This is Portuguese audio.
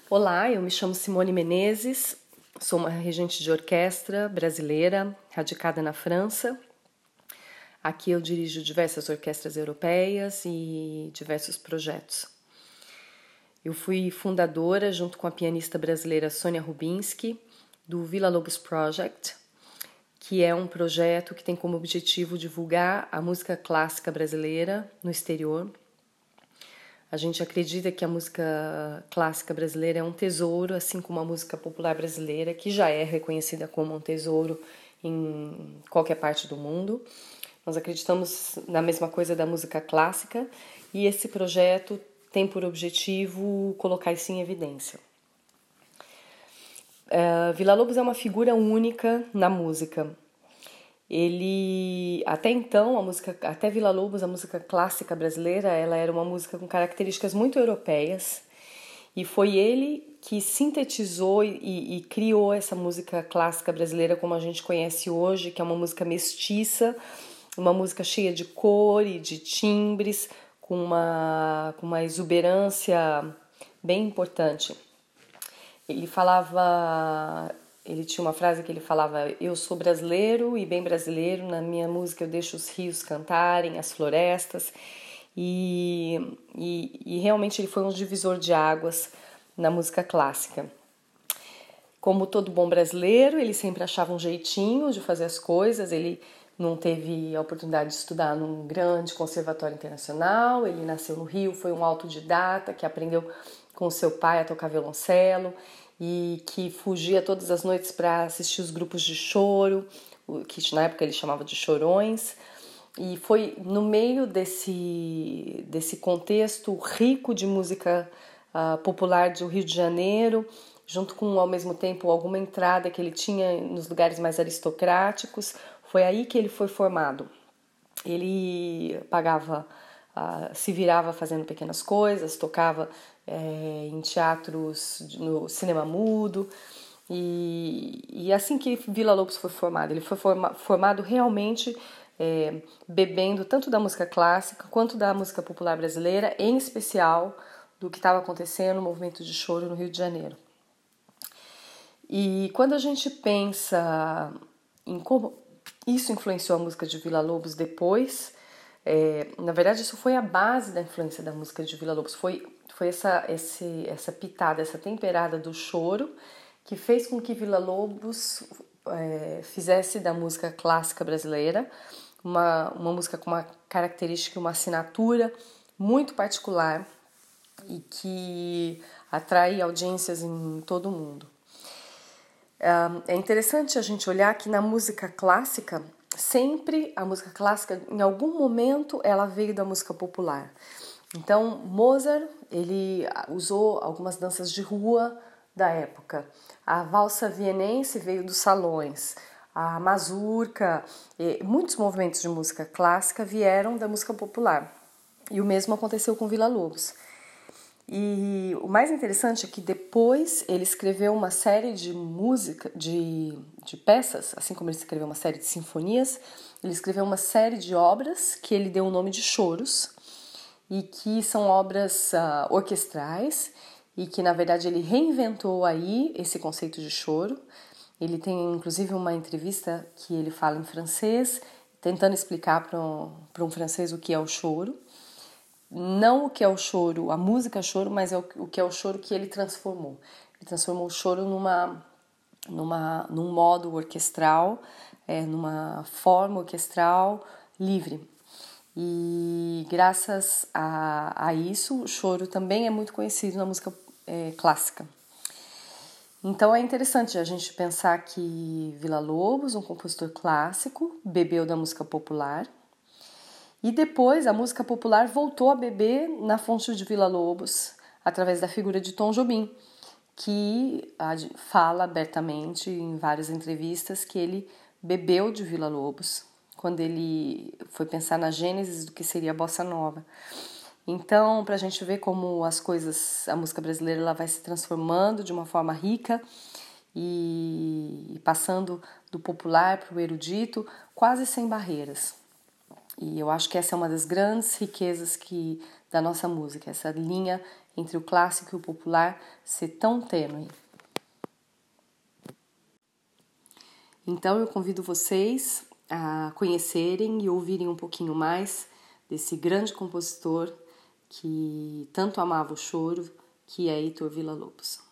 Olá, eu me chamo Simone Menezes, sou uma regente de orquestra brasileira, radicada na França. Aqui eu dirijo diversas orquestras europeias e diversos projetos. Eu fui fundadora, junto com a pianista brasileira Sônia Rubinski, do Villa Lobos Project, que é um projeto que tem como objetivo divulgar a música clássica brasileira no exterior. A gente acredita que a música clássica brasileira é um tesouro, assim como a música popular brasileira, que já é reconhecida como um tesouro em qualquer parte do mundo. Nós acreditamos na mesma coisa da música clássica e esse projeto tem por objetivo colocar isso em evidência. Villa Lobos é uma figura única na música. Ele, até então, até Villa Lobos, a música clássica brasileira, ela era uma música com características muito europeias e foi ele que sintetizou e criou essa música clássica brasileira como a gente conhece hoje, que é uma música mestiça, uma música cheia de cor e de timbres, com uma exuberância bem importante. Ele tinha uma frase que ele falava: eu sou brasileiro e bem brasileiro, na minha música eu deixo os rios cantarem, as florestas, e realmente ele foi um divisor de águas na música clássica. Como todo bom brasileiro, ele sempre achava um jeitinho de fazer as coisas. Ele não teve a oportunidade de estudar num grande conservatório internacional, ele nasceu no Rio, foi um autodidata que aprendeu com seu pai a tocar violoncelo e que fugia todas as noites para assistir os grupos de choro, que na época ele chamava de chorões. E foi no meio desse contexto rico de música popular do Rio de Janeiro, junto com, ao mesmo tempo, alguma entrada que ele tinha nos lugares mais aristocráticos, foi aí que ele foi formado. Ele se virava fazendo pequenas coisas, tocava em teatros, no cinema mudo, e assim que Villa Lobos foi formado, ele foi formado realmente bebendo tanto da música clássica quanto da música popular brasileira, em especial do que estava acontecendo no movimento de choro no Rio de Janeiro. E quando a gente pensa em como isso influenciou a música de Villa Lobos depois, na verdade isso foi a base da influência da música de Villa Lobos, foi essa pitada, essa temperada do choro que fez com que Villa Lobos fizesse da música clássica brasileira uma música com uma característica, uma assinatura muito particular e que atrai audiências em todo o mundo. É interessante a gente olhar que na música clássica, sempre a música clássica, em algum momento, ela veio da música popular. Então, Mozart, ele usou algumas danças de rua da época. A valsa vienense veio dos salões. A mazurca, muitos movimentos de música clássica vieram da música popular. E o mesmo aconteceu com Villa Lobos. E o mais interessante é que depois ele escreveu uma série de música, de peças, assim como ele escreveu uma série de sinfonias, ele escreveu uma série de obras que ele deu o nome de choros e que são obras orquestrais e que na verdade ele reinventou aí esse conceito de choro. Ele tem inclusive uma entrevista que ele fala em francês, tentando explicar para um francês o que é o choro. Não o que é o choro, a música choro, mas é o que é o choro que ele transformou. Ele transformou o choro num modo orquestral, numa forma orquestral livre. E graças a isso, o choro também é muito conhecido na música clássica. Então é interessante a gente pensar que Villa Lobos, um compositor clássico, bebeu da música popular. E depois a música popular voltou a beber na fonte de Villa Lobos através da figura de Tom Jobim, que fala abertamente em várias entrevistas que ele bebeu de Villa Lobos quando ele foi pensar na gênese do que seria a bossa nova. Então, para a gente ver como as coisas, a música brasileira ela vai se transformando de uma forma rica e passando do popular para o erudito, quase sem barreiras. E eu acho que essa é uma das grandes riquezas da nossa música, essa linha entre o clássico e o popular ser tão tênue. Então eu convido vocês a conhecerem e ouvirem um pouquinho mais desse grande compositor que tanto amava o choro, que é Heitor Villa-Lobos.